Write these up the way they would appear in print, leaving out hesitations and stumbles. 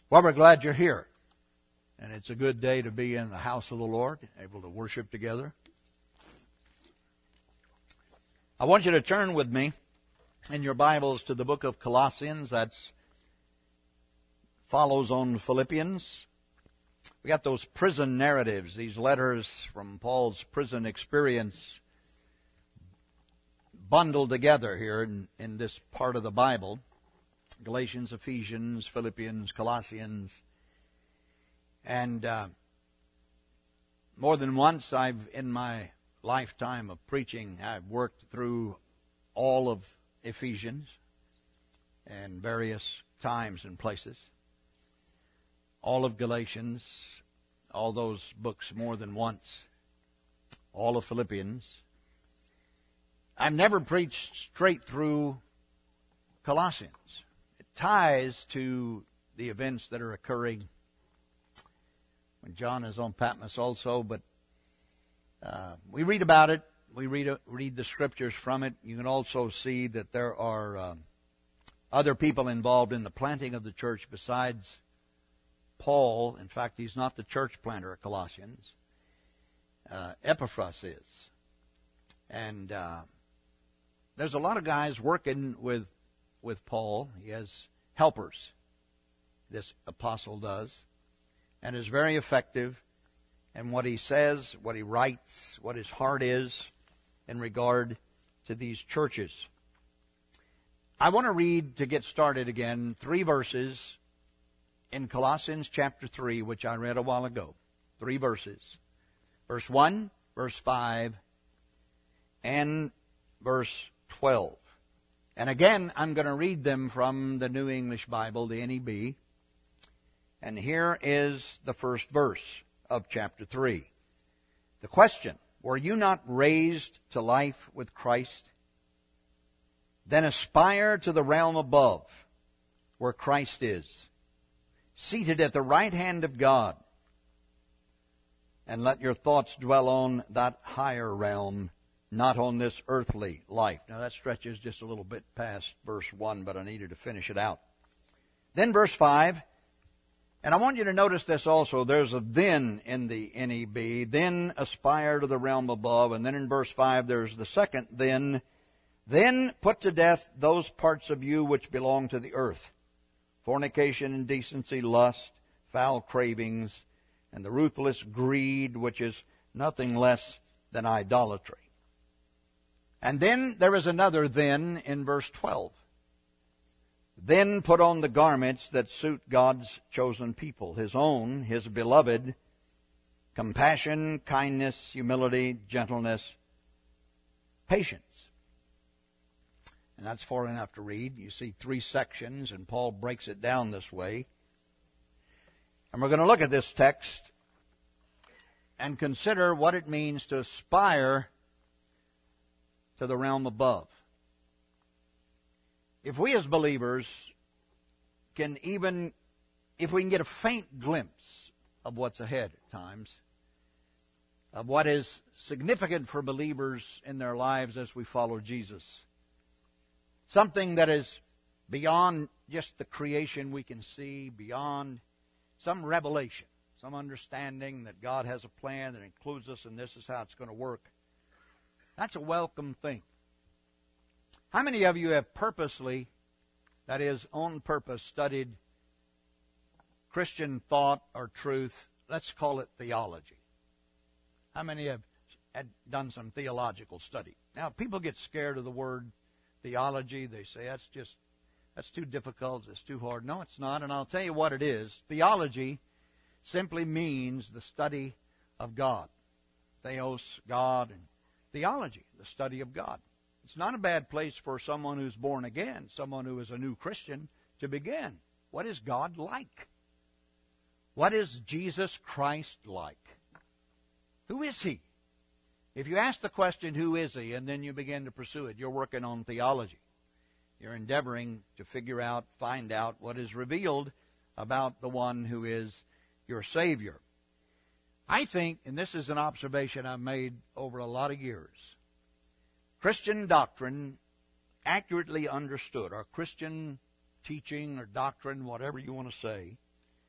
Well, we're glad you're here. And it's a good day to be in the house of the Lord, able to worship together. I want you to turn with me in your Bibles to the book of Colossians. That follows on Philippians. We got those prison narratives, these letters from Paul's prison experience bundled together here in this part of the Bible. Galatians, Ephesians, Philippians, Colossians. And more than once in my lifetime of preaching, I've worked through all of Ephesians and various times and places. All of Galatians, all those books more than once. All of Philippians. I've never preached straight through Colossians. Ties to the events that are occurring when John is on Patmos also, but we read about it. We read the scriptures from it. You can also see that there are other people involved in the planting of the church besides Paul. In fact, he's not the church planter of Colossians. Epaphras is. And there's a lot of guys working with Paul. He has helpers, this apostle does, and is very effective in what he says, what he writes, what his heart is in regard to these churches. I want to read, to get started again, 3 verses in Colossians chapter 3, which I read a while ago. 3 verses. Verse 1, verse 5, and verse 12. And again, I'm going to read them from the New English Bible, the NEB. And here is the first verse of chapter 3. The question, were you not raised to life with Christ? Then aspire to the realm above, where Christ is, seated at the right hand of God. And let your thoughts dwell on that higher realm, not on this earthly life. Now that stretches just a little bit past verse 1, but I needed to finish it out. Then verse 5, and I want you to notice this also. There's a then in the NEB. Then aspire to the realm above. And then in verse 5 there's the second then. Then put to death those parts of you which belong to the earth. Fornication, indecency, lust, foul cravings, and the ruthless greed, which is nothing less than idolatry. And then there is another then in verse 12. Then put on the garments that suit God's chosen people, His own, His beloved, compassion, kindness, humility, gentleness, patience. And that's far enough to read. You see 3 sections, and Paul breaks it down this way. And we're going to look at this text and consider what it means to aspire to the realm above. If we as believers if we can get a faint glimpse of what's ahead at times, of what is significant for believers in their lives as we follow Jesus, something that is beyond just the creation we can see, beyond some revelation, some understanding that God has a plan that includes us and this is how it's going to work, that's a welcome thing. How many of you have purposely, that is, on purpose, studied Christian thought or truth? Let's call it theology. How many have had done some theological study? Now, people get scared of the word theology. They say, that's too difficult, it's too hard. No, it's not, and I'll tell you what it is. Theology simply means the study of God. Theos, God, and theology, the study of God. It's not a bad place for someone who's born again, someone who is a new Christian, to begin. What is God like? What is Jesus Christ like? Who is He? If you ask the question, who is He, and then you begin to pursue it, you're working on theology. You're endeavoring to figure out, find out what is revealed about the one who is your Savior. I think, and this is an observation I've made over a lot of years, Christian doctrine, accurately understood, or Christian teaching or doctrine, whatever you want to say,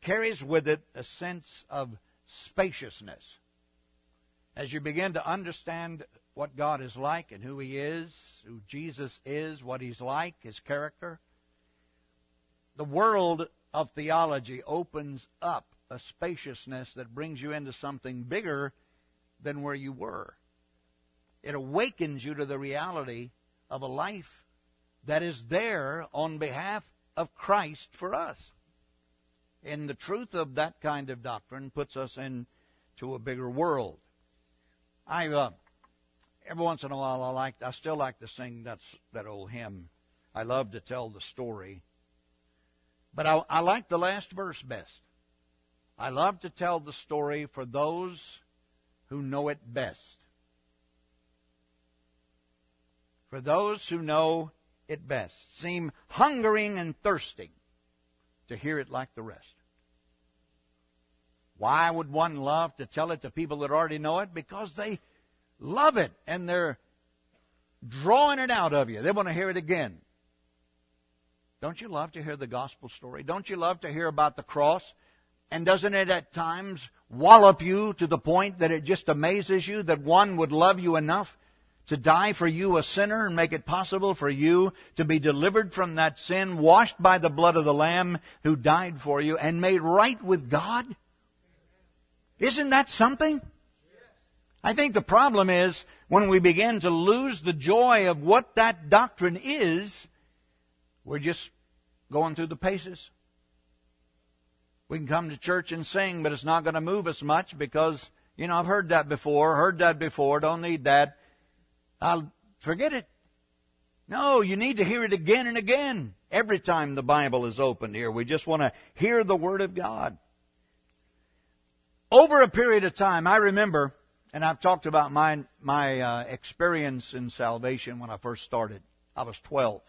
carries with it a sense of spaciousness. As you begin to understand what God is like and who He is, who Jesus is, what He's like, His character, the world of theology opens up a spaciousness that brings you into something bigger than where you were. It awakens you to the reality of a life that is there on behalf of Christ for us. And the truth of that kind of doctrine puts us into a bigger world. Every once in a while I still like to sing that old hymn. I love to tell the story. But I like the last verse best. I love to tell the story for those who know it best. For those who know it best, seem hungering and thirsting to hear it like the rest. Why would one love to tell it to people that already know it? Because they love it and they're drawing it out of you. They want to hear it again. Don't you love to hear the gospel story? Don't you love to hear about the cross? And doesn't it at times wallop you to the point that it just amazes you that one would love you enough to die for you, a sinner, and make it possible for you to be delivered from that sin, washed by the blood of the Lamb who died for you, and made right with God? Isn't that something? I think the problem is when we begin to lose the joy of what that doctrine is, we're just going through the paces. We can come to church and sing, but it's not going to move us much because, I've heard that before, don't need that. I'll forget it. No, you need to hear it again and again. Every time the Bible is opened here, we just want to hear the Word of God. Over a period of time, I remember, and I've talked about my experience in salvation when I first started. I was 12.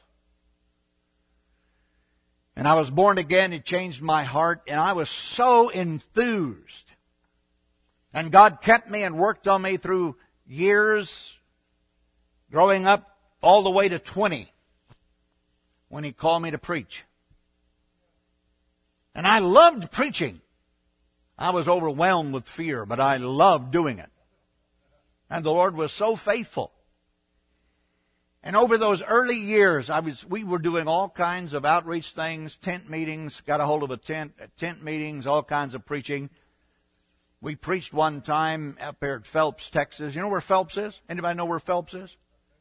And I was born again. It changed my heart, and I was so enthused. And God kept me and worked on me through years, growing up all the way to 20, when He called me to preach. And I loved preaching. I was overwhelmed with fear, but I loved doing it. And the Lord was so faithful. And over those early years, we were doing all kinds of outreach things, tent meetings, got a hold of a tent meetings, all kinds of preaching. We preached one time up there at Phelps, Texas. You know where Phelps is? Anybody know where Phelps is?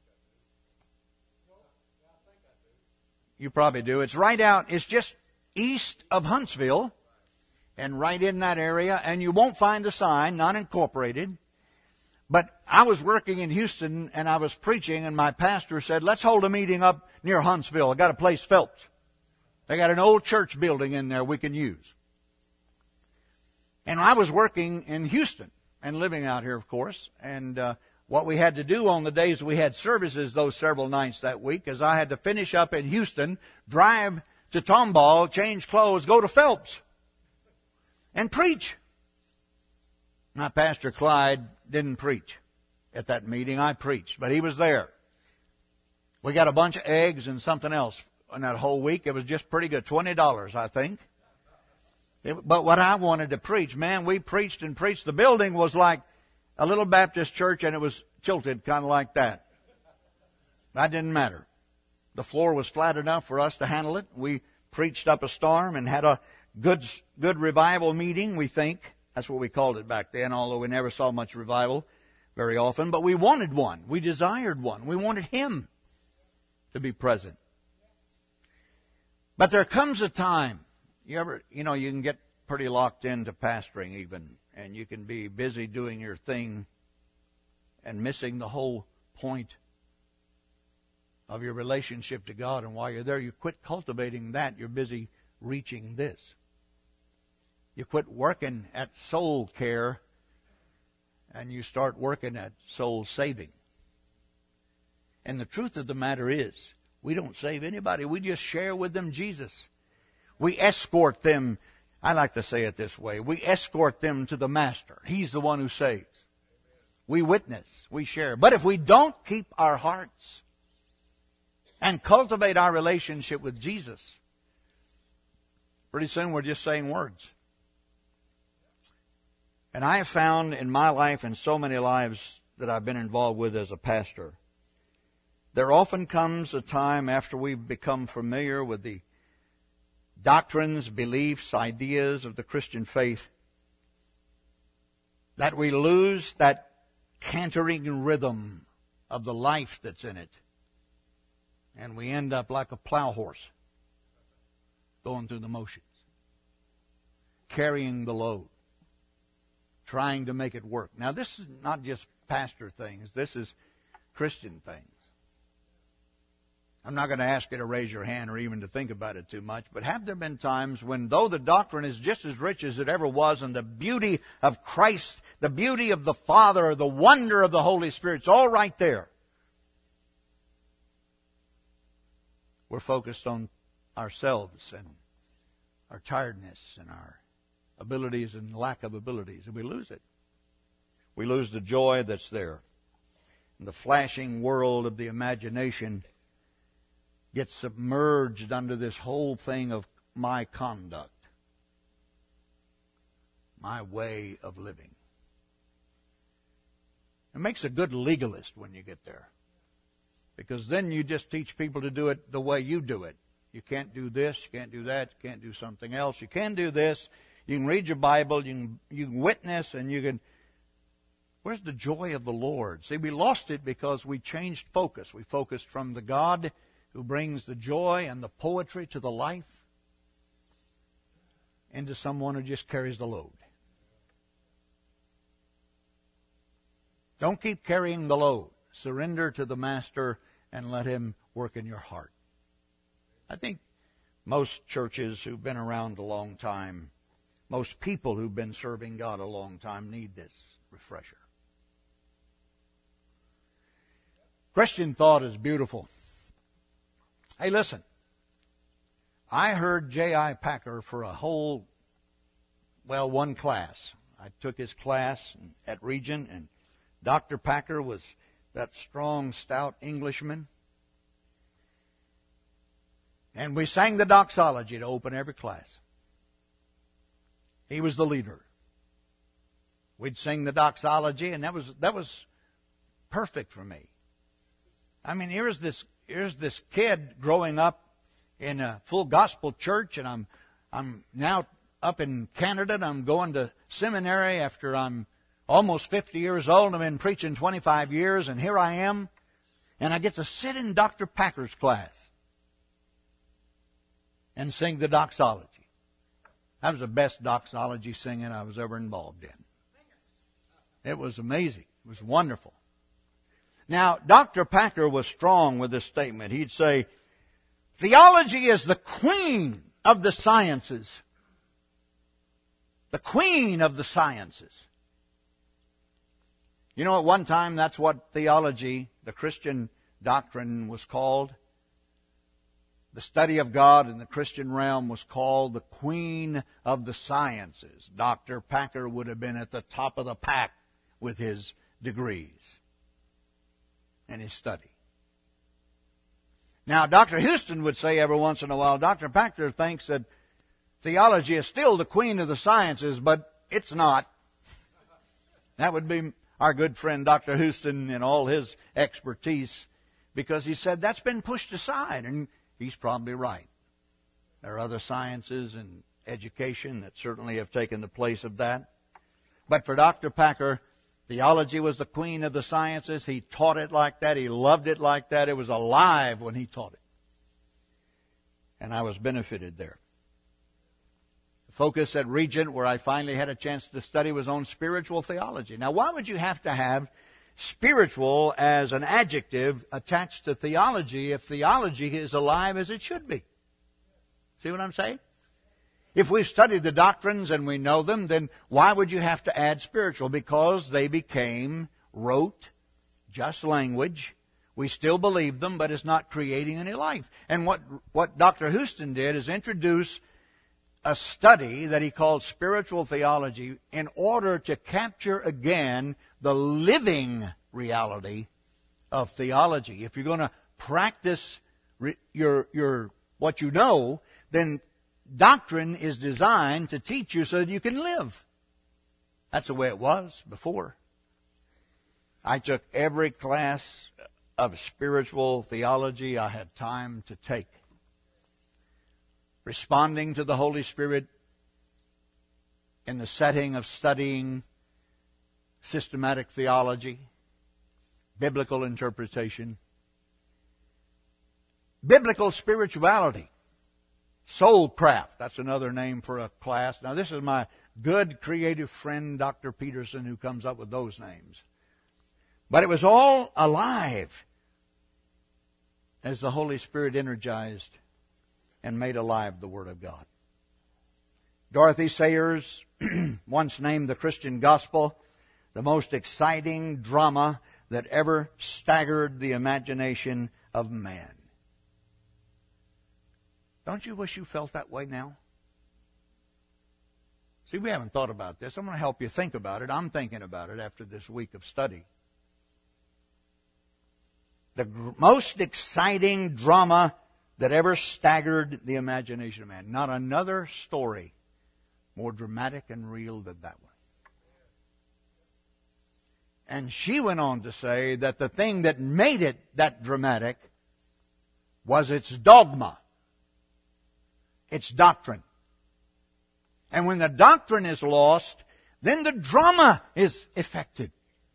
You probably do. It's right out, it's just east of Huntsville and right in that area. And you won't find a sign, not incorporated. But I was working in Houston and I was preaching and my pastor said, let's hold a meeting up near Huntsville. I got a place, Phelps. They got an old church building in there we can use. And I was working in Houston and living out here, of course. And what we had to do on the days we had services those several nights that week is I had to finish up in Houston, drive to Tomball, change clothes, go to Phelps, and preach. My pastor Clyde didn't preach at that meeting. I preached, but he was there. We got a bunch of eggs and something else in that whole week. It was just pretty good, $20, I think. But what I wanted to preach, man, we preached and preached. The building was like a little Baptist church, and it was tilted kind of like that. That didn't matter. The floor was flat enough for us to handle it. We preached up a storm and had a good revival meeting, we think. That's what we called it back then, although we never saw much revival very often. But we wanted one. We desired one. We wanted Him to be present. But there comes a time, you can get pretty locked into pastoring even, and you can be busy doing your thing and missing the whole point of your relationship to God. And while you're there, you quit cultivating that. You're busy reaching this. You quit working at soul care and you start working at soul saving. And the truth of the matter is, we don't save anybody. We just share with them Jesus. We escort them. I like to say it this way. We escort them to the Master. He's the one who saves. We witness. We share. But if we don't keep our hearts and cultivate our relationship with Jesus, pretty soon we're just saying words. And I have found in my life and so many lives that I've been involved with as a pastor, there often comes a time after we've become familiar with the doctrines, beliefs, ideas of the Christian faith that we lose that cantering rhythm of the life that's in it. And we end up like a plow horse going through the motions, carrying the load, trying to make it work. Now, this is not just pastor things. This is Christian things. I'm not going to ask you to raise your hand or even to think about it too much, but have there been times when, though the doctrine is just as rich as it ever was, and the beauty of Christ, the beauty of the Father, the wonder of the Holy Spirit, it's all right there, we're focused on ourselves and our tiredness and our abilities and lack of abilities, and we lose it. We lose the joy that's there. And the flashing world of the imagination gets submerged under this whole thing of my conduct, my way of living. It makes a good legalist when you get there, because then you just teach people to do it the way you do it. You can't do this, you can't do that, you can't do something else. You can do this. You can read your Bible, you can witness, and you can... Where's the joy of the Lord? See, we lost it because we changed focus. We focused from the God who brings the joy and the poetry to the life into someone who just carries the load. Don't keep carrying the load. Surrender to the Master and let Him work in your heart. I think most churches who've been around a long time, most people who've been serving God a long time need this refresher. Christian thought is beautiful. Hey, listen. I heard J.I. Packer for one class. I took his class at Regent, and Dr. Packer was that strong, stout Englishman. And we sang the doxology to open every class. He was the leader. We'd sing the doxology, and that was perfect for me. I mean, here's this kid growing up in a full gospel church, and I'm now up in Canada, and I'm going to seminary after I'm almost 50 years old. I've been preaching 25 years, and here I am, and I get to sit in Dr. Packer's class and sing the doxology. That was the best doxology singing I was ever involved in. It was amazing. It was wonderful. Now, Dr. Packer was strong with this statement. He'd say, theology is the queen of the sciences. The queen of the sciences. You know, at one time, that's what theology, the Christian doctrine, was called. The study of God in the Christian realm was called the queen of the sciences. Dr. Packer would have been at the top of the pack with his degrees and his study. Now, Dr. Houston would say every once in a while, Dr. Packer thinks that theology is still the queen of the sciences, but it's not. That would be our good friend Dr. Houston and all his expertise, because he said that's been pushed aside, and he's probably right. There are other sciences and education that certainly have taken the place of that. But for Dr. Packer, theology was the queen of the sciences. He taught it like that. He loved it like that. It was alive when he taught it. And I was benefited there. The focus at Regent, where I finally had a chance to study, was on spiritual theology. Now, why would you have to have spiritual as an adjective attached to theology if theology is alive as it should be? See what I'm saying? If we've studied the doctrines and we know them, then why would you have to add spiritual? Because they became rote, just language. We still believe them, but it's not creating any life. And what Dr. Houston did is introduce a study that he called spiritual theology in order to capture again the living reality of theology. If you're going to practice your what you know, then doctrine is designed to teach you so that you can live. That's the way it was before. I took every class of spiritual theology I had time to take. Responding to the Holy Spirit in the setting of studying systematic theology, biblical interpretation, biblical spirituality, soul craft. That's another name for a class. Now, this is my good creative friend, Dr. Peterson, who comes up with those names. But it was all alive as the Holy Spirit energized and made alive the Word of God. Dorothy Sayers once named the Christian gospel the most exciting drama that ever staggered the imagination of man. Don't you wish you felt that way now? See, we haven't thought about this. I'm going to help you think about it. I'm thinking about it after this week of study. The most exciting drama that ever staggered the imagination of man. Not another story more dramatic and real than that one. And she went on to say that the thing that made it that dramatic was its dogma, its doctrine. And when the doctrine is lost, then the drama is affected.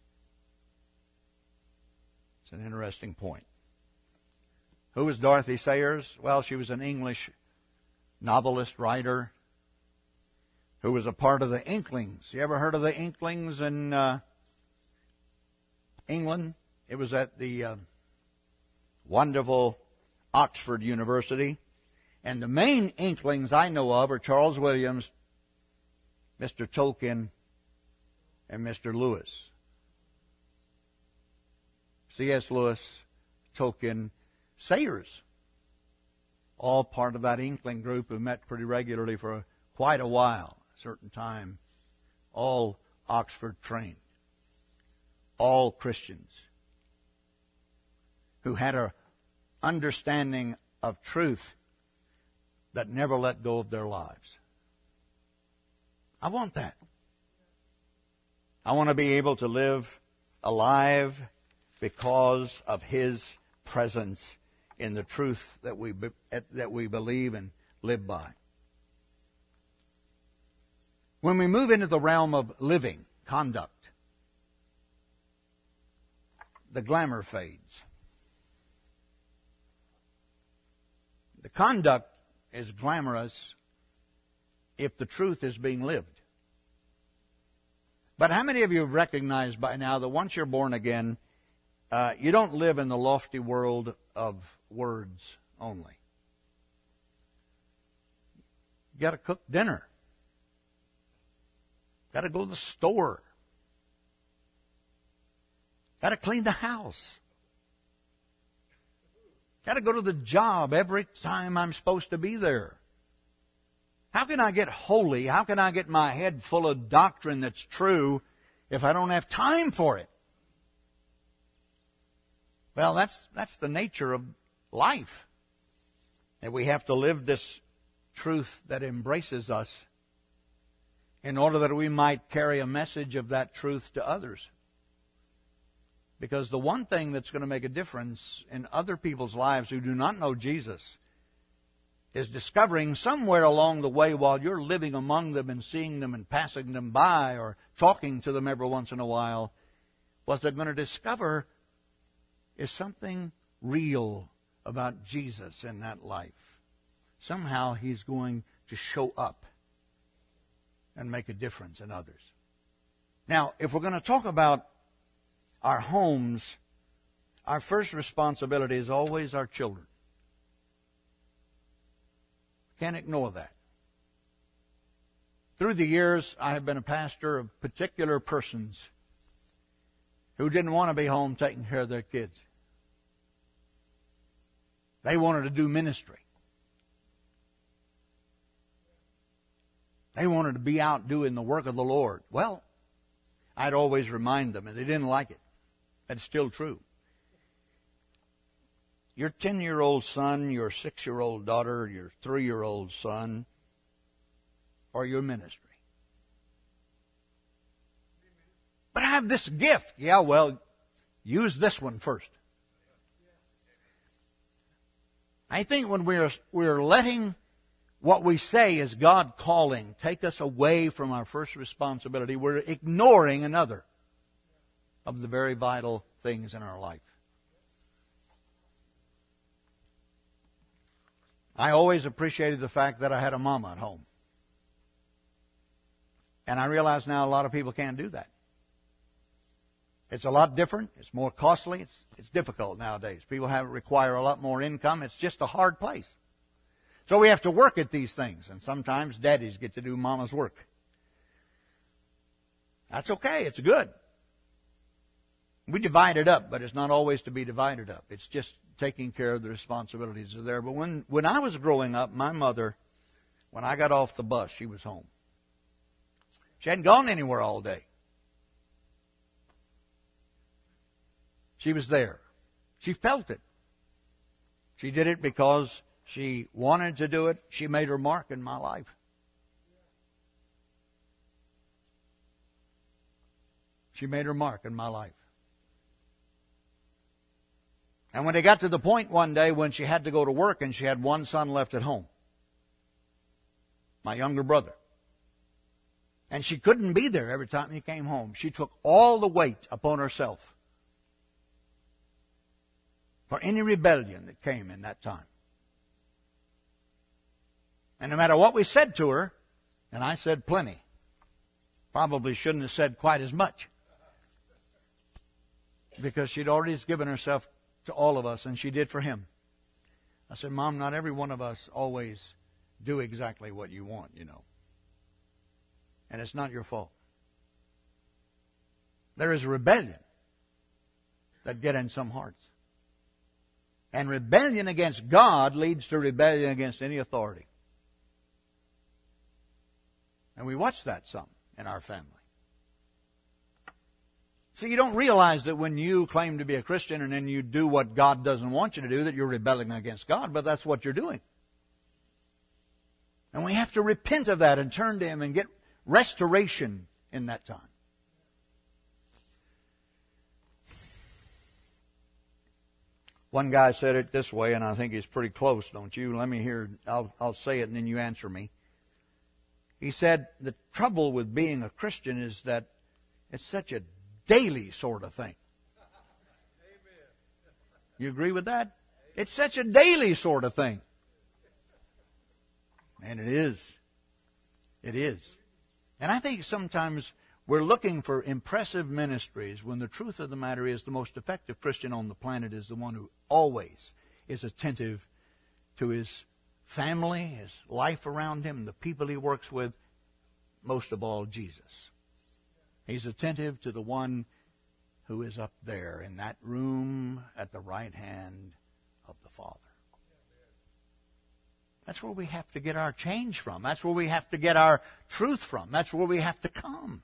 It's an interesting point. Who was Dorothy Sayers? Well, she was an English novelist, writer, who was a part of the Inklings. You ever heard of the Inklings in England? It was at the wonderful Oxford University. And the main Inklings I know of are Charles Williams, Mr. Tolkien, and Mr. Lewis. C.S. Lewis, Tolkien, Sayers. All part of that Inkling group who met pretty regularly for quite a while, a certain time. All Oxford trained. All Christians who had an understanding of truth that never let go of their lives. I want that. I want to be able to live alive because of His presence in the truth that we believe and live by. When we move into the realm of living, conduct, the glamour fades. The conduct is glamorous if the truth is being lived. But how many of you have recognized by now that once you're born again, you don't live in the lofty world of words only? You got to cook dinner. Got to go to the store. Got to clean the house. Got to go to the job every time I'm supposed to be there. How can I get holy? How can I get my head full of doctrine that's true if I don't have time for it? Well, that's the nature of life. And we have to live this truth that embraces us in order that we might carry a message of that truth to others. Because the one thing that's going to make a difference in other people's lives who do not know Jesus is discovering somewhere along the way while you're living among them and seeing them and passing them by or talking to them every once in a while, what they're going to discover is something real about Jesus in that life. Somehow He's going to show up and make a difference in others. Now, if we're going to talk about our homes, our first responsibility is always our children. Can't ignore that. Through the years, I have been a pastor of particular persons who didn't want to be home taking care of their kids. They wanted to do ministry. They wanted to be out doing the work of the Lord. Well, I'd always remind them, and they didn't like it. That's still true. Your 10-year-old son, your 6-year-old daughter, your 3-year-old son, or your ministry. But I have this gift. Yeah, well, use this one first. I think when we're letting what we say is God calling take us away from our first responsibility, we're ignoring another of the very vital things in our life. I always appreciated the fact that I had a mama at home. And I realize now a lot of people can't do that. It's a lot different. It's more costly. It's difficult nowadays. People require a lot more income. It's just a hard place. So we have to work at these things. And sometimes daddies get to do mama's work. That's okay. It's good. We divide it up, but it's not always to be divided up. It's just taking care of the responsibilities that are there. But when I was growing up, my mother, when I got off the bus, she was home. She hadn't gone anywhere all day. She was there. She felt it. She did it because she wanted to do it. She made her mark in my life. She made her mark in my life. And when it got to the point one day when she had to go to work and she had one son left at home, my younger brother, and she couldn't be there every time he came home, she took all the weight upon herself for any rebellion that came in that time. And no matter what we said to her, and I said plenty, probably shouldn't have said quite as much, because she'd already given herself to all of us, and she did for him. I said, Mom, not every one of us always do exactly what you want, you know. And it's not your fault. There is rebellion that get in some hearts. And rebellion against God leads to rebellion against any authority. And we watch that some in our family. See, you don't realize that when you claim to be a Christian and then you do what God doesn't want you to do, that you're rebelling against God, but that's what you're doing. And we have to repent of that and turn to Him and get restoration in that time. One guy said it this way, and I think it's pretty close, don't you? Let me hear, I'll say it and then you answer me. He said, the trouble with being a Christian is that it's such a daily sort of thing. You agree with that? It's such a daily sort of thing. And it is. It is. And I think sometimes we're looking for impressive ministries when the truth of the matter is the most effective Christian on the planet is the one who always is attentive to his family, his life around him, the people he works with, most of all, Jesus. He's attentive to the one who is up there in that room at the right hand of the Father. That's where we have to get our change from. That's where we have to get our truth from. That's where we have to come.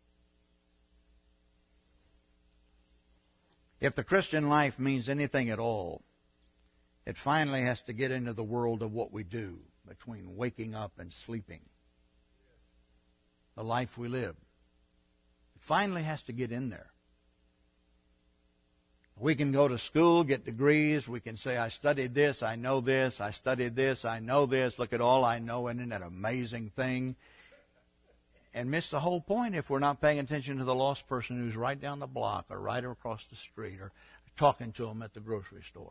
If the Christian life means anything at all, it finally has to get into the world of what we do between waking up and sleeping. The life we live. It finally has to get in there. We can go to school, get degrees. We can say, I studied this, I know this, I studied this, I know this. Look at all I know. Isn't that an amazing thing? And miss the whole point if we're not paying attention to the lost person who's right down the block or right across the street or talking to them at the grocery store.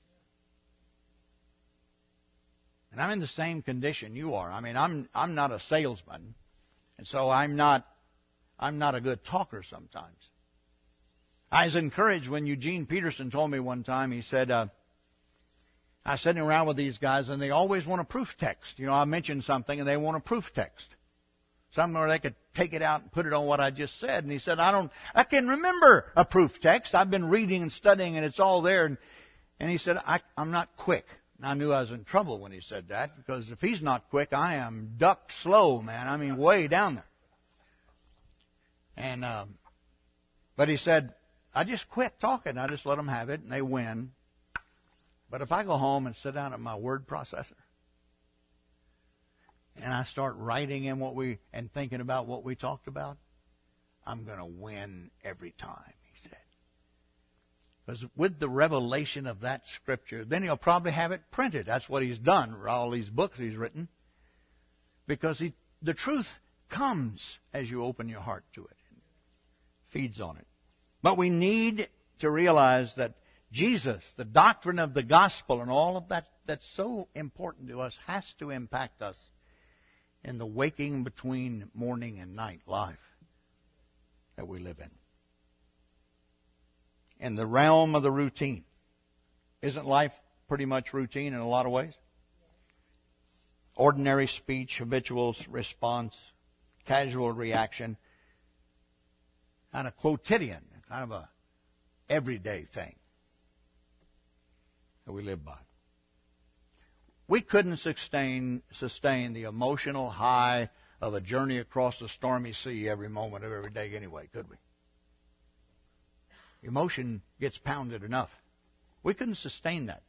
And I'm in the same condition you are. I mean, I'm not a salesman, and so I'm not a good talker sometimes. I was encouraged when Eugene Peterson told me one time, he said, I was sitting around with these guys and they always want a proof text. You know, I mentioned something and they want a proof text. Something where they could take it out and put it on what I just said. And he said, I can remember a proof text. I've been reading and studying and it's all there. And he said, I'm not quick. And I knew I was in trouble when he said that, because if he's not quick, I am duck slow, man. I mean, way down there. And, but he said, I just quit talking. I just let them have it, and they win. But if I go home and sit down at my word processor, and I start writing in and thinking about what we talked about, I'm going to win every time, he said. Because with the revelation of that Scripture, then he'll probably have it printed. That's what he's done, all these books he's written. Because the truth comes as you open your heart to it and feeds on it. But we need to realize that Jesus, the doctrine of the gospel and all of that that's so important to us, has to impact us in the waking between morning and night life that we live in. In the realm of the routine. Isn't life pretty much routine in a lot of ways? Ordinary speech, habitual response, casual reaction, kind of quotidian, kind of a everyday thing that we live by. We couldn't sustain the emotional high of a journey across the stormy sea every moment of every day anyway, could we? Emotion gets pounded enough. We couldn't sustain that.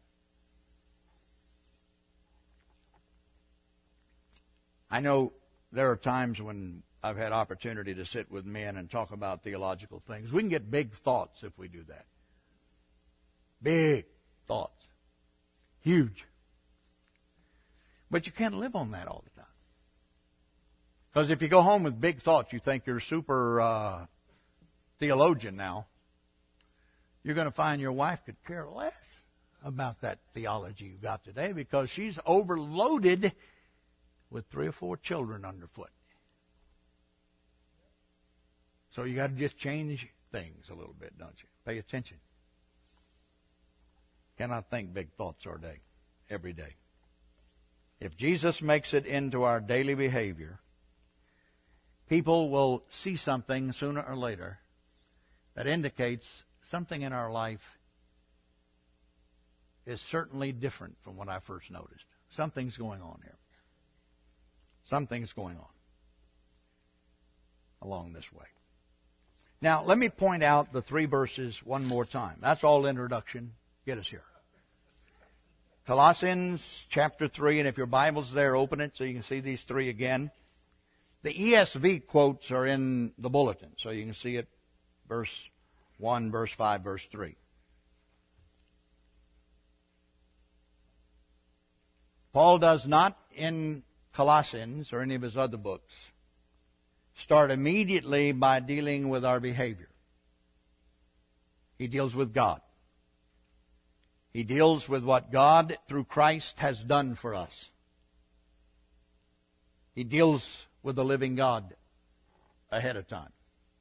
I know there are times when I've had opportunity to sit with men and talk about theological things. We can get big thoughts if we do that. Big thoughts. Huge. But you can't live on that all the time. Because if you go home with big thoughts, you think you're super theologian now, you're going to find your wife could care less about that theology you got today because she's overloaded with 3 or 4 children underfoot. So you got to just change things a little bit, don't you? Pay attention. Cannot think big thoughts our day, every day. If Jesus makes it into our daily behavior, people will see something sooner or later that indicates something in our life is certainly different from what I first noticed. Something's going on here. Something's going on along this way. Now, let me point out the 3 verses one more time. That's all introduction. Get us here. Colossians chapter 3, and if your Bible's there, open it so you can see these 3 again. The ESV quotes are in the bulletin, so you can see it, verse 1, verse 5, verse 3. Paul does not, in Colossians or any of his other books, start immediately by dealing with our behavior. He deals with God. He deals with what God, through Christ, has done for us. He deals with the living God ahead of time.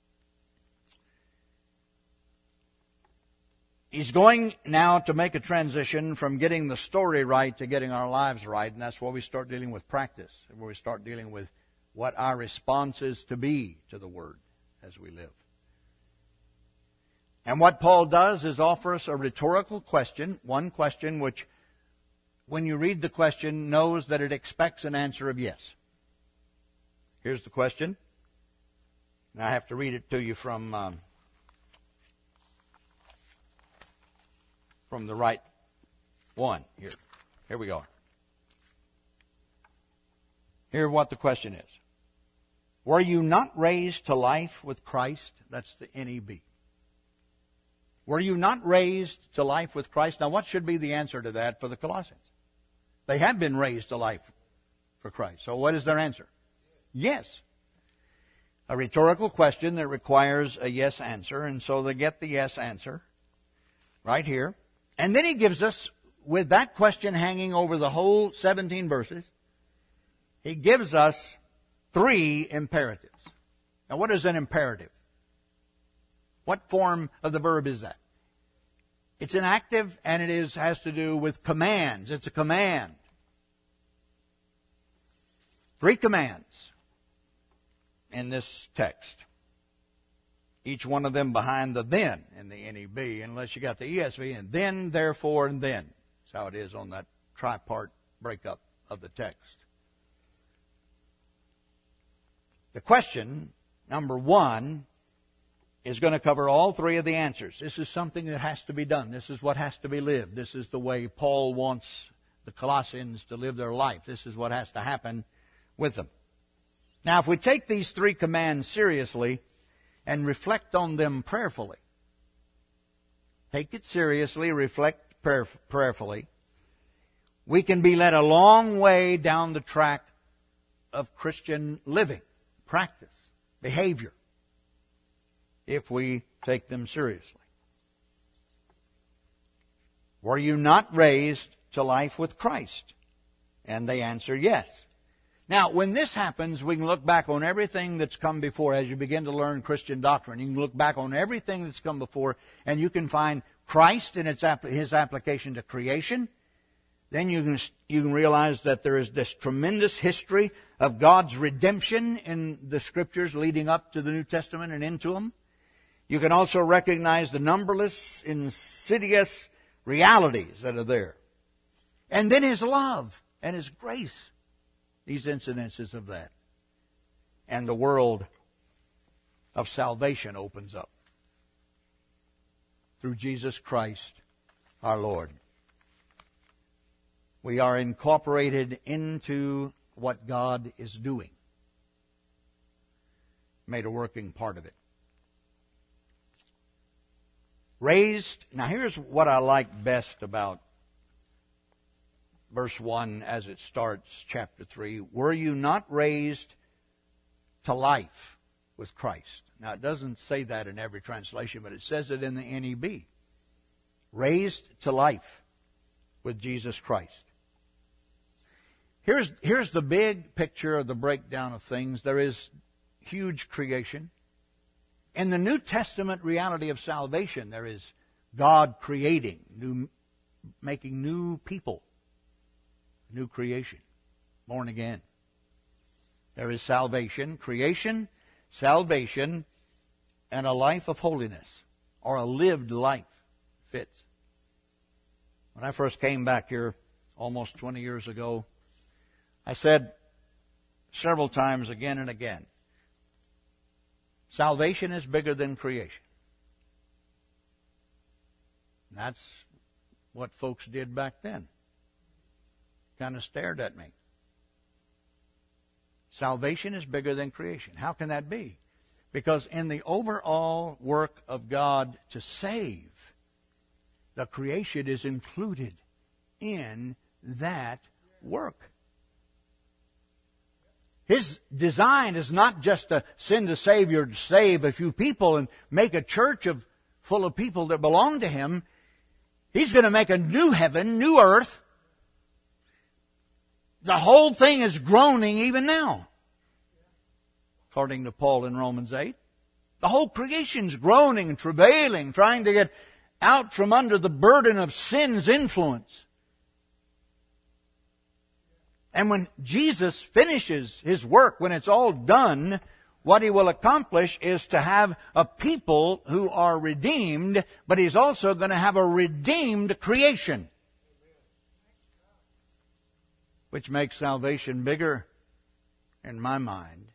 He's going now to make a transition from getting the story right to getting our lives right, and that's where we start dealing with practice, where we start dealing with what our response is to be to the Word as we live. And what Paul does is offer us a rhetorical question, one question which, when you read the question, knows that it expects an answer of yes. Here's the question. Now I have to read it to you from the right one here. Here we go. Here's what the question is. Were you not raised to life with Christ? That's the NEB. Were you not raised to life with Christ? Now, what should be the answer to that for the Colossians? They have been raised to life for Christ. So what is their answer? Yes. A rhetorical question that requires a yes answer, and so they get the yes answer right here. And then he gives us, with that question hanging over the whole 17 verses, he gives us 3 imperatives. Now, what is an imperative? What form of the verb is that? It's an active, and it has to do with commands. It's a command. 3 commands in this text. Each one of them behind the then in the NEB, unless you got the ESV, and then, therefore, and then. That's how it is on that tripart breakup of the text. The question, number 1, is going to cover all 3 of the answers. This is something that has to be done. This is what has to be lived. This is the way Paul wants the Colossians to live their life. This is what has to happen with them. Now, if we take these 3 commands seriously, and reflect on them prayerfully. Take it seriously, reflect prayerfully. We can be led a long way down the track of Christian living, practice, behavior, if we take them seriously. Were you not raised to life with Christ? And they answer yes. Now, when this happens, we can look back on everything that's come before. As you begin to learn Christian doctrine, you can look back on everything that's come before, and you can find Christ in His application to creation. Then you can realize that there is this tremendous history of God's redemption in the Scriptures leading up to the New Testament and into them. You can also recognize the numberless, insidious realities that are there. And then His love and His grace. These incidences of that. And the world of salvation opens up through Jesus Christ our Lord. We are incorporated into what God is doing. Made a working part of it. Raised. Now here's what I like best about verse 1 as it starts chapter 3. Were you not raised to life with Christ? Now it doesn't say that in every translation, but it says it in the NEB. Raised to life with Jesus Christ. Here's the big picture of the breakdown of things. There is huge creation. In the New Testament reality of salvation, there is God creating, making new people, new creation, born again. There is salvation, creation, salvation, and a life of holiness, or a lived life fits. When I first came back here almost 20 years ago, I said several times again and again, salvation is bigger than creation. And that's what folks did back then. Kind of stared at me. Salvation is bigger than creation. How can that be? Because in the overall work of God to save, the creation is included in that work. His design is not just to send a Savior to save a few people and make a church full of people that belong to Him. He's going to make a new heaven, new earth. The whole thing is groaning even now, according to Paul in Romans 8. The whole creation's groaning and travailing, trying to get out from under the burden of sin's influence. And when Jesus finishes His work, when it's all done, what He will accomplish is to have a people who are redeemed, but He's also going to have a redeemed creation. Which makes salvation bigger, in my mind,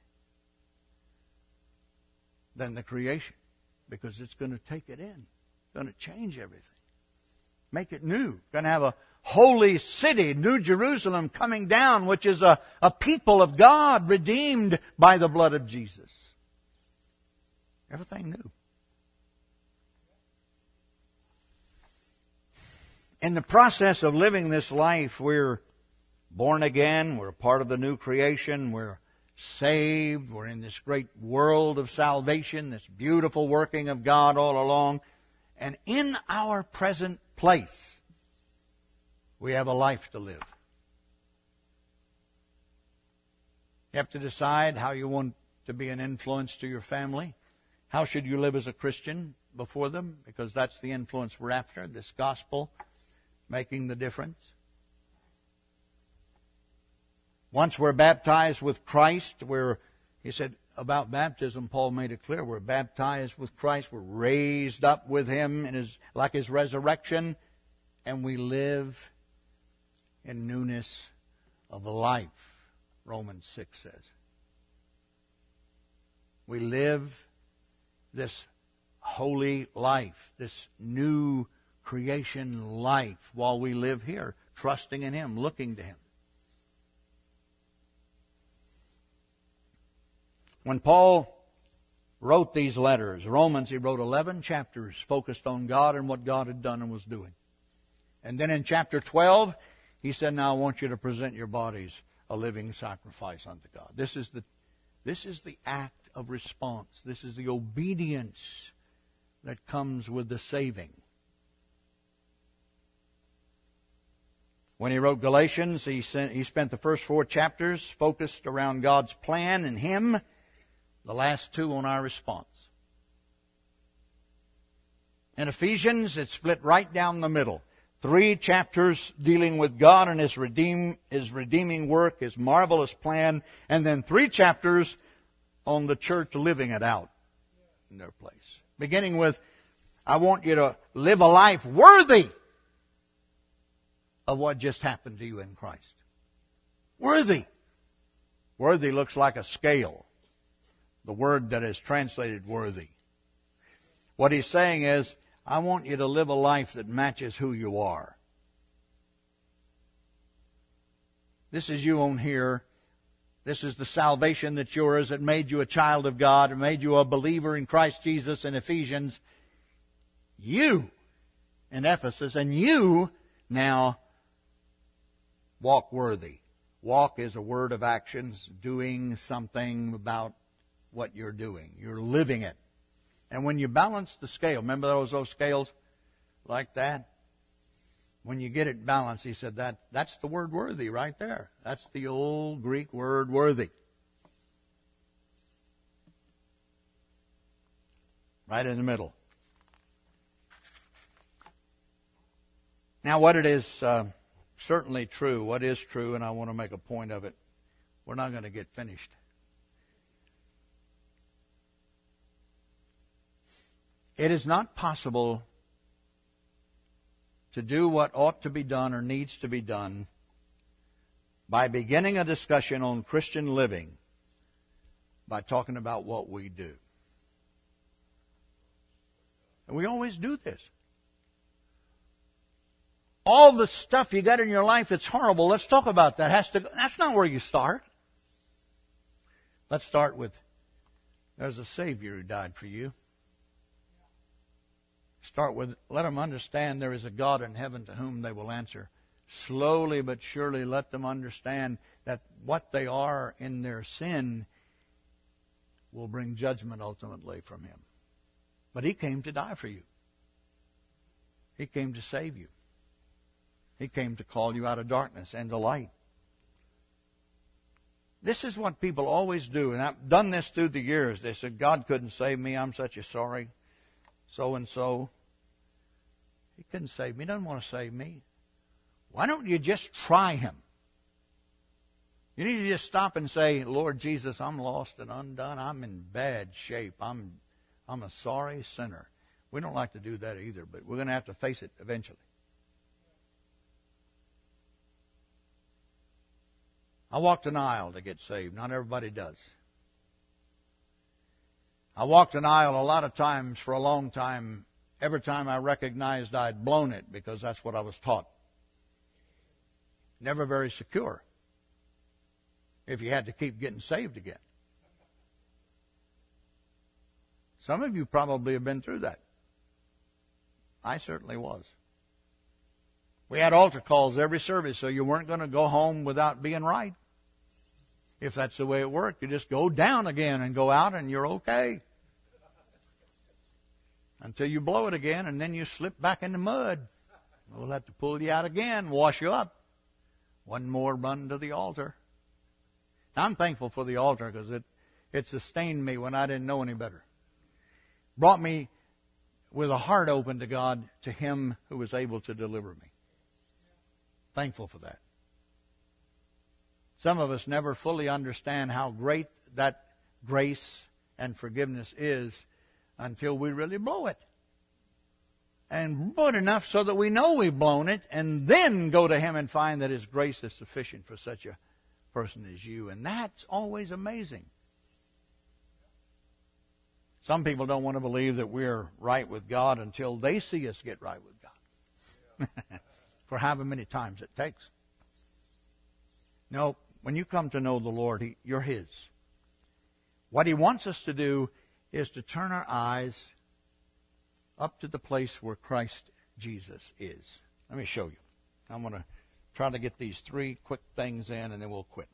than the creation. Because it's going to take it in. It's going to change everything. Make it new. Going to have a holy city, New Jerusalem, coming down, which is a people of God redeemed by the blood of Jesus. Everything new. In the process of living this life, we're born again, we're a part of the new creation, we're saved, we're in this great world of salvation, this beautiful working of God all along. And in our present place, we have a life to live. You have to decide how you want to be an influence to your family. How should you live as a Christian before them? Because that's the influence we're after, this gospel making the difference. Once we're baptized with Christ, he said about baptism, Paul made it clear, we're baptized with Christ, we're raised up with Him like His resurrection, and we live in newness of life, Romans 6 says. We live this holy life, this new creation life while we live here, trusting in Him, looking to Him. When Paul wrote these letters. Romans, he wrote 11 chapters focused on God and what God had done and was doing. And then in chapter 12, he said, now I want you to present your bodies a living sacrifice unto God. This is the act of response. This is the obedience that comes with the saving. When he wrote Galatians, he spent the first 4 chapters focused around God's plan and Him, the last 2 on our response. In Ephesians, it's split right down the middle. 3 chapters dealing with God and His redeeming work, His marvelous plan, and then 3 chapters on the church living it out in their place. Beginning with, I want you to live a life worthy of what just happened to you in Christ. Worthy. Worthy looks like a scale. The word that is translated worthy. What he's saying is, I want you to live a life that matches who you are. This is you on here. This is the salvation that's yours. It made you a child of God. It made you a believer in Christ Jesus in Ephesians. You in Ephesus, and you now walk worthy. Walk is a word of actions, doing something about what you're doing. You're living it. And when you balance the scale, remember those scales like that? When you get it balanced, he said that's the word worthy right there. That's the old Greek word worthy. Right in the middle. Now what it is certainly true, what is true, and I want to make a point of it, we're not going to get finished. It is not possible to do what ought to be done or needs to be done by beginning a discussion on Christian living by talking about what we do. And we always do this. All the stuff you got in your life, it's horrible. Let's talk about that. That's not where you start. Let's start with, there's a Savior who died for you. Start with, let them understand there is a God in heaven to whom they will answer. Slowly but surely let them understand that what they are in their sin will bring judgment ultimately from Him. But He came to die for you. He came to save you. He came to call you out of darkness and to light. This is what people always do, and I've done this through the years. They said, God couldn't save me. I'm such a sorry so-and-so. He couldn't save me. He doesn't want to save me. Why don't you just try Him? You need to just stop and say, Lord Jesus, I'm lost and undone. I'm in bad shape. I'm a sorry sinner. We don't like to do that either, but we're going to have to face it eventually. I walked an aisle to get saved. Not everybody does. I walked an aisle a lot of times for a long time. Every time I recognized I'd blown it because that's what I was taught. Never very secure if you had to keep getting saved again. Some of you probably have been through that. I certainly was. We had altar calls every service, so you weren't going to go home without being right. If that's the way it worked, you just go down again and go out and you're okay. Until you blow it again and then you slip back in the mud. We'll have to pull you out again, wash you up. One more run to the altar. Now, I'm thankful for the altar because it sustained me when I didn't know any better. Brought me with a heart open to God, to Him who was able to deliver me. Thankful for that. Some of us never fully understand how great that grace and forgiveness is until we really blow it. And blow it enough so that we know we've blown it, and then go to Him and find that His grace is sufficient for such a person as you. And that's always amazing. Some people don't want to believe that we're right with God until they see us get right with God. For however many times it takes. No, when you come to know the Lord, you're His. What He wants us to do is to turn our eyes up to the place where Christ Jesus is. Let me show you. I'm going to try to get these 3 quick things in, and then we'll quit.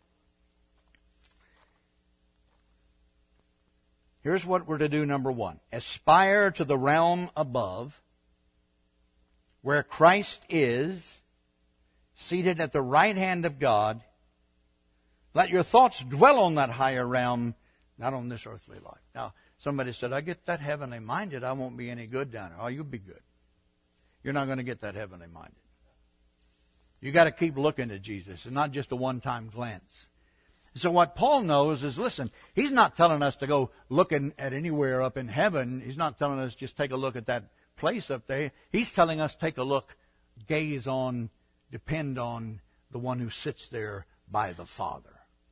Here's what we're to do, number 1. Aspire to the realm above, where Christ is, seated at the right hand of God. Let your thoughts dwell on that higher realm, not on this earthly life. Now, somebody said, I get that heavenly minded, I won't be any good down there. Oh, you'll be good. You're not going to get that heavenly minded. You got to keep looking at Jesus, and not just a one-time glance. So what Paul knows is, listen, he's not telling us to go looking at anywhere up in heaven. He's not telling us just take a look at that place up there. He's telling us take a look, gaze on, depend on the one who sits there by the Father.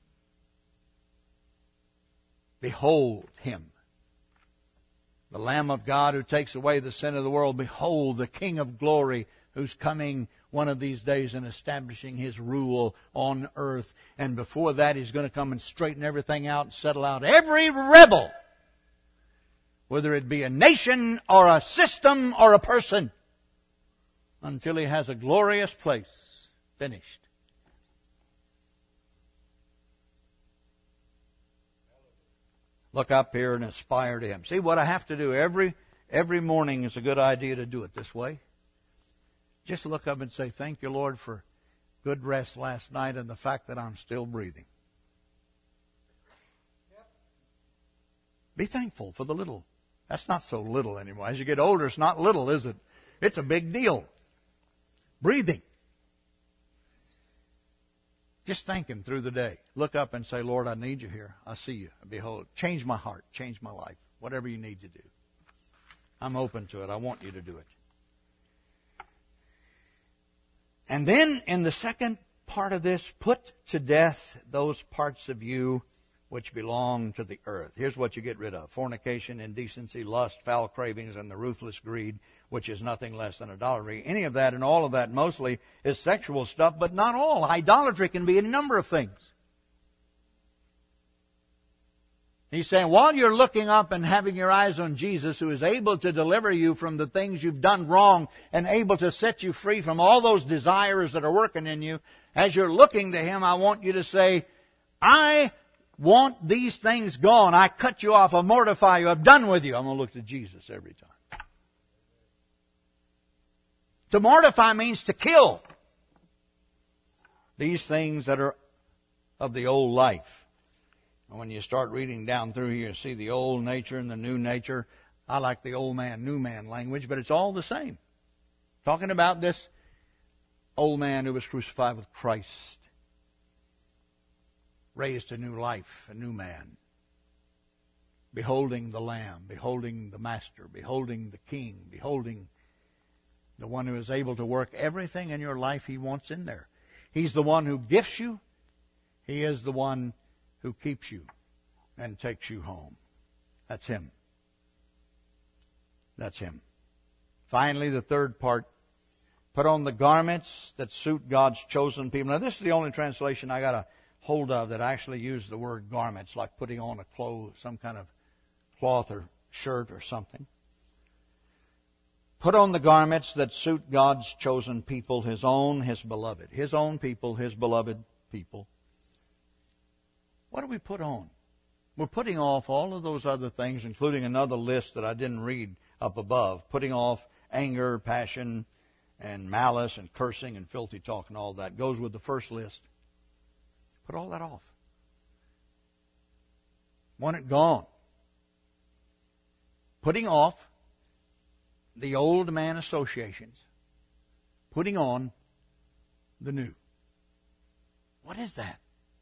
Behold him, the Lamb of God who takes away the sin of the world. Behold the King of glory who's coming one of these days and establishing his rule on earth. And before that, he's going to come and straighten everything out and settle out every rebel, whether it be a nation or a system or a person, until he has a glorious place finished. Look up here and aspire to him. See what I have to do every morning is a good idea to do it this way. Just look up and say, thank you, Lord, for good rest last night and the fact that I'm still breathing. Yep. Be thankful for the little. That's not so little anymore. As you get older, it's not little, is it? It's a big deal. Breathing. Just thank him through the day. Look up and say, Lord, I need you here. I see you. Behold, change my heart. Change my life. Whatever you need to do. I'm open to it. I want you to do it. And then in the second part of this, put to death those parts of you which belong to the earth. Here's what you get rid of. Fornication, indecency, lust, foul cravings, and the ruthless greed, which is nothing less than idolatry. Any of that and all of that mostly is sexual stuff, but not all. Idolatry can be a number of things. He's saying, while you're looking up and having your eyes on Jesus, who is able to deliver you from the things you've done wrong and able to set you free from all those desires that are working in you, as you're looking to him, I want you to say, I want these things gone. I cut you off. I mortify you. I'm done with you. I'm going to look to Jesus every time. To mortify means to kill these things that are of the old life. And when you start reading down through here, you see the old nature and the new nature. I like the old man, new man language, but it's all the same. Talking about this old man who was crucified with Christ, raised to new life, a new man, beholding the Lamb, beholding the Master, beholding the King, beholding the one who is able to work everything in your life he wants in there. He's the one who gifts you. He is the one who keeps you and takes you home. That's him. That's him. Finally, the third part, put on the garments that suit God's chosen people. Now, this is the only translation I got a hold of that actually used the word garments, like putting on a clothes, some kind of cloth or shirt or something. Put on the garments that suit God's chosen people, his own, his beloved. His own people, his beloved people. What do we put on? We're putting off all of those other things, including another list that I didn't read up above. Putting off anger, passion, and malice, and cursing, and filthy talk, and all that. Goes with the first list. Put all that off. Want it gone. Putting off the old man associations. Putting on the new. What is that?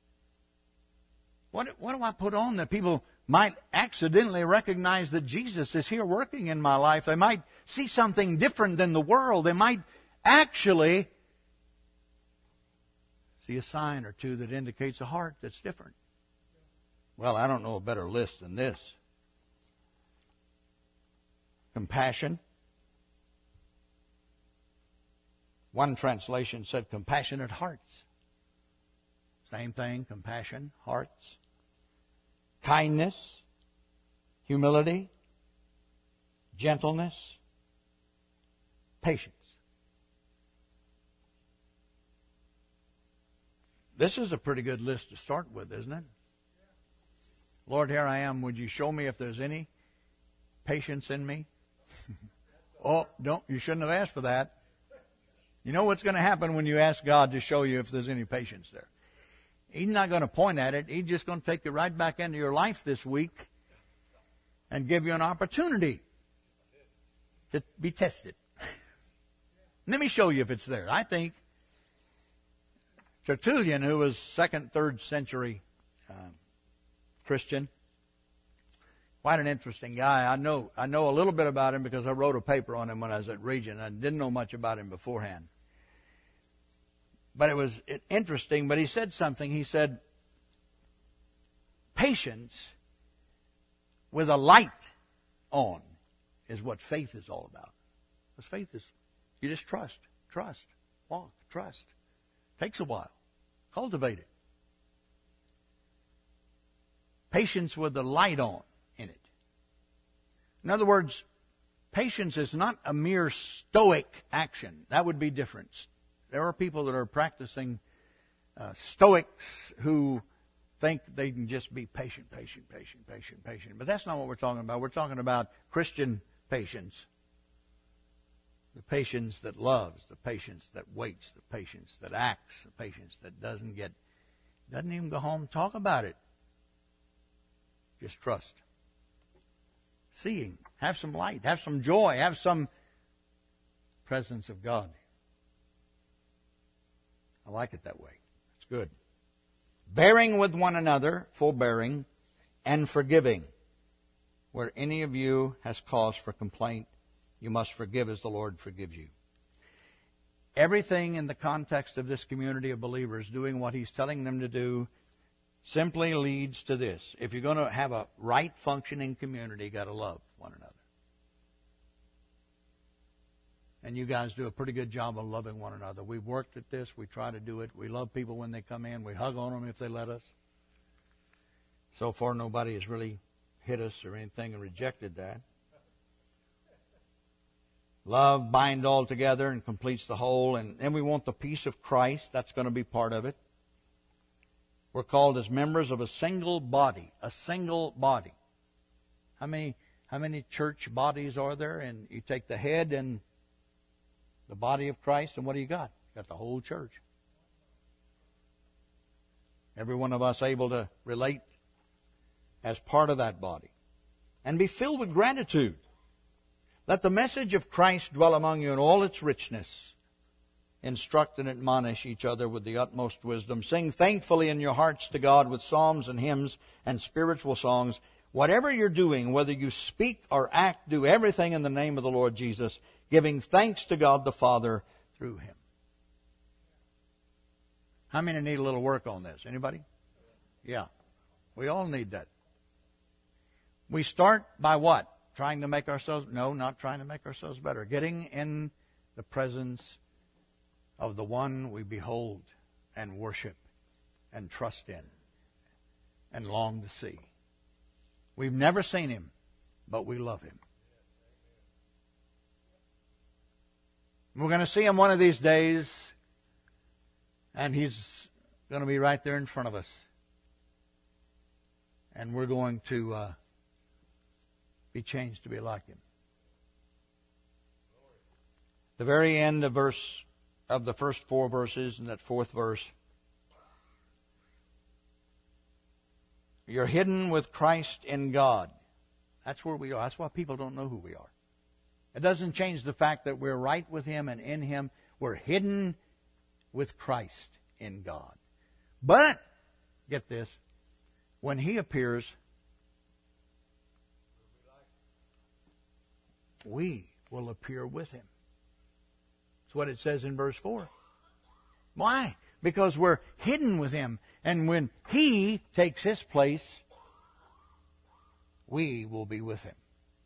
What do I put on that people might accidentally recognize that Jesus is here working in my life? They might see something different than the world. They might actually see a sign or two that indicates a heart that's different. Well, I don't know a better list than this. Compassion. One translation said compassionate hearts. Same thing, compassion, hearts. Kindness, humility, gentleness, patience. This is a pretty good list to start with, isn't it? Lord, here I am. Would you show me if there's any patience in me? Oh, don't. You shouldn't have asked for that. You know what's going to happen when you ask God to show you if there's any patience there? He's not going to point at it. He's just going to take you right back into your life this week and give you an opportunity to be tested. Let me show you if it's there. I think Tertullian, who was 2nd, 3rd century Christian, quite an interesting guy. I know a little bit about him because I wrote a paper on him when I was at Regent. I didn't know much about him beforehand. But it was interesting. But he said something. He said, patience with a light on is what faith is all about. Because faith is, you just trust, walk, trust. Takes a while. Cultivate it. Patience with the light on in it. In other words, patience is not a mere stoic action. That would be different. There are people that are practicing stoics who think they can just be patient. But that's not what we're talking about. We're talking about Christian patience. The patience that loves, the patience that waits, the patience that acts, the patience that doesn't even go home and talk about it. Just trust. Seeing. Have some light. Have some joy. Have some presence of God. I like it that way. It's good. Bearing with one another, forbearing, and forgiving. Where any of you has cause for complaint, you must forgive as the Lord forgives you. Everything in the context of this community of believers doing what He's telling them to do simply leads to this. If you're going to have a right functioning community, you've got to love one another. And you guys do a pretty good job of loving one another. We've worked at this. We try to do it. We love people when they come in. We hug on them if they let us. So far, nobody has really hit us or anything and rejected that. Love binds all together and completes the whole. And then we want the peace of Christ. That's going to be part of it. We're called as members of a single body. A single body. How many church bodies are there? And you take the head and the body of Christ, and what do you got? You got the whole church. Every one of us able to relate as part of that body. And be filled with gratitude. Let the message of Christ dwell among you in all its richness. Instruct and admonish each other with the utmost wisdom. Sing thankfully in your hearts to God with psalms and hymns and spiritual songs. Whatever you're doing, whether you speak or act, do everything in the name of the Lord Jesus, giving thanks to God the Father through Him. How many need a little work on this? Anybody? Yeah. We all need that. We start by what? Trying to make ourselves... No, not trying to make ourselves better. Getting in the presence of the one we behold and worship and trust in and long to see. We've never seen Him, but we love Him. We're going to see Him one of these days, and He's going to be right there in front of us. And we're going to be changed to be like Him. The very end of the first 4 verses, in that 4th verse, you're hidden with Christ in God. That's where we are. That's why people don't know who we are. It doesn't change the fact that we're right with Him and in Him. We're hidden with Christ in God. But, get this, when He appears, we will appear with Him. That's what it says in verse 4. Why? Because we're hidden with Him. And when He takes His place, we will be with Him.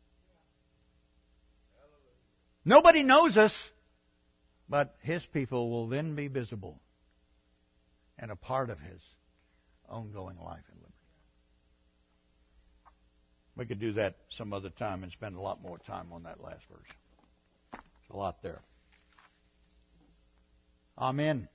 Nobody knows us, but His people will then be visible and a part of His ongoing life and liberty. We could do that some other time and spend a lot more time on that last verse. There's a lot there. Amen.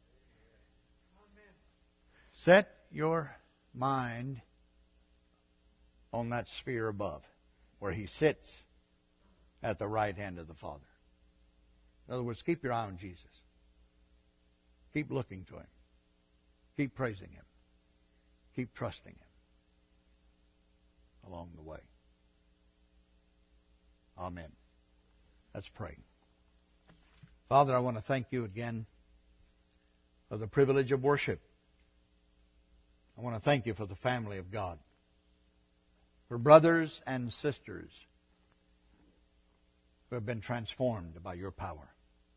Set your mind on that sphere above, where He sits at the right hand of the Father. In other words, keep your eye on Jesus. Keep looking to Him. Keep praising Him. Keep trusting Him along the way. Amen. Let's pray. Father, I want to thank You again for the privilege of worship. I want to thank You for the family of God, for brothers and sisters who have been transformed by Your power,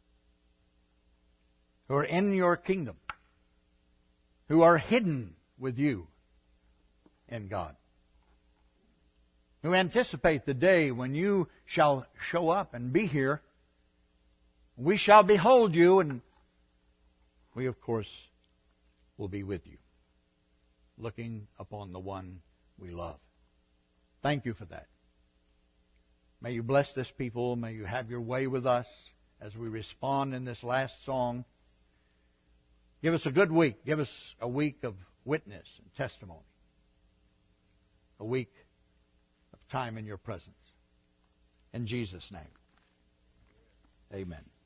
who are in Your kingdom, who are hidden with You in God, who anticipate the day when You shall show up and be here. We shall behold You, and we, of course, will be with You, looking upon the one we love. Thank You for that. May You bless this people. May You have Your way with us as we respond in this last song. Give us a good week. Give us a week of witness and testimony. A week of time in Your presence. In Jesus' name, amen.